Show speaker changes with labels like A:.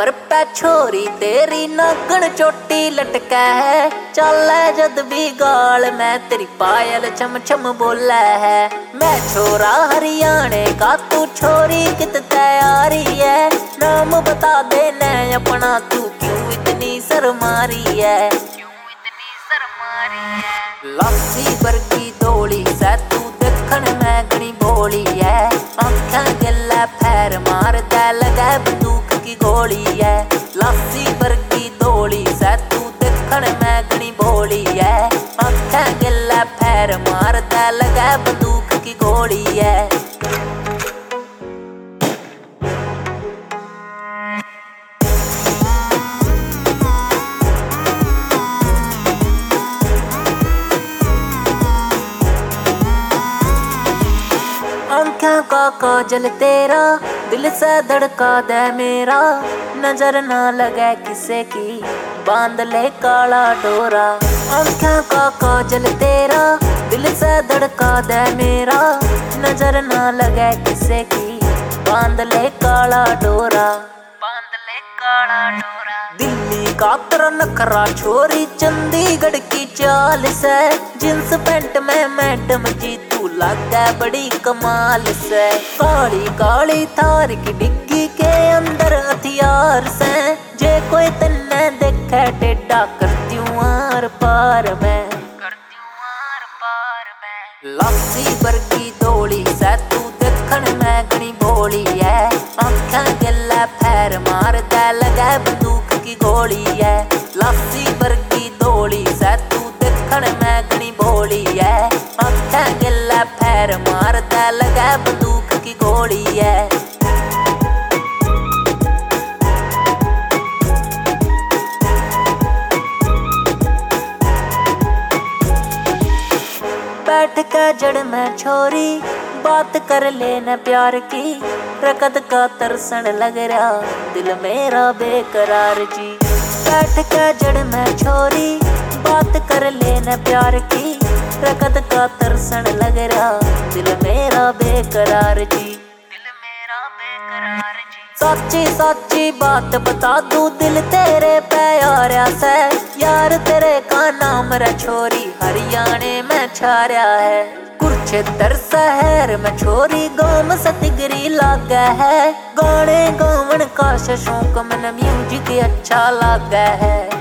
A: कमर पे छोरी तेरी नागण चोटी लटका है। चल जद भी गाल मैं तेरी पायल छम छम बोला है। मैं छोरा हरियाणे का तू छोरी कित तैयारी है। नाम बता दे न अपना तू क्यों इतनी शर्मारी है। लासी वर्गी दौड़ी से तू देखण में घनी भोली है। आँखां गल्ला फैर मार दे लगे बंदूक की गोली है। लासी वर्गी दौड़ी से तू देखण में घनी भोली है। आँखां गल्ला फैर मार दे लगे बंदूक की गोली है। आँखों का काजल तेरा दिल से धड़का दे मेरा। नजर ना लगे किसे की बांध ले काला डोरा। आँखों का काजल तेरा दिल से धड़का दे मेरा। नजर ना लगे किसे की बांध ले काला डोरा। दिल्ली का तेरा नखरा छोरी चंडीगढ़ की चाल से। जींस पैंट में मैडम जी तू लगा बड़ी कमाल से। काली काली थार की डिग्गी के अंदर हथियार से। जे कोई तन्ने देखे टेढ़ा करती हूँ आर पार मैं। लासी वर्गी दौड़ी से तू देखण में घनी भोली है। आँखां गल्ला फैर मार दे लगे बंदूक की गोली है। लासी वर्गी दौड़ी से तू देखण में घनी भोली है। आँखां गल्ला फैर मार दे लगे बंदूक की गोली है। बैठ के जड़ में छोरी बात कर लेना प्यार की। रकत का तरसन लग रहा दिल मेरा बेकरार जी। बैठ के जड़ में छोरी बात कर लेना प्यार की। रकत का तरसन लग रहा दिल मेरा बेकरार जी। सच्ची सच्ची बात बता दूं दिल तेरे पे यारा से। यार तेरे का नाम रे छोरी हरियाणे में छाया है। कुरुक्षेत्र शहर में छोरी गाँव से तिगरी लागा है। गाने गावन का शौक मन म्यूजिक अच्छा लागा है।